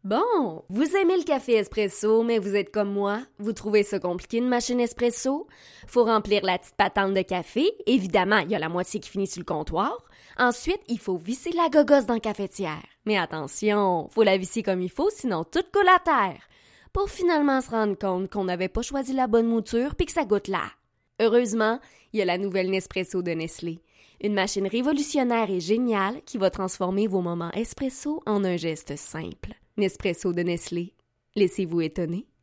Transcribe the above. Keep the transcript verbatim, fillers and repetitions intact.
Bon, vous aimez le café espresso, mais vous êtes comme moi, vous trouvez ça compliqué une machine espresso? Faut remplir la petite patente de café, évidemment, il y a la moitié qui finit sur le comptoir. Ensuite, il faut visser la gogosse dans la cafetière. Mais attention, faut la visser comme il faut, sinon tout coule à terre. Pour finalement se rendre compte qu'on n'avait pas choisi la bonne mouture puis que ça goûte là. Heureusement, il y a la nouvelle Nespresso de Nestlé. Une machine révolutionnaire et géniale qui va transformer vos moments espresso en un geste simple. Nespresso de Nestlé. Laissez-vous étonner.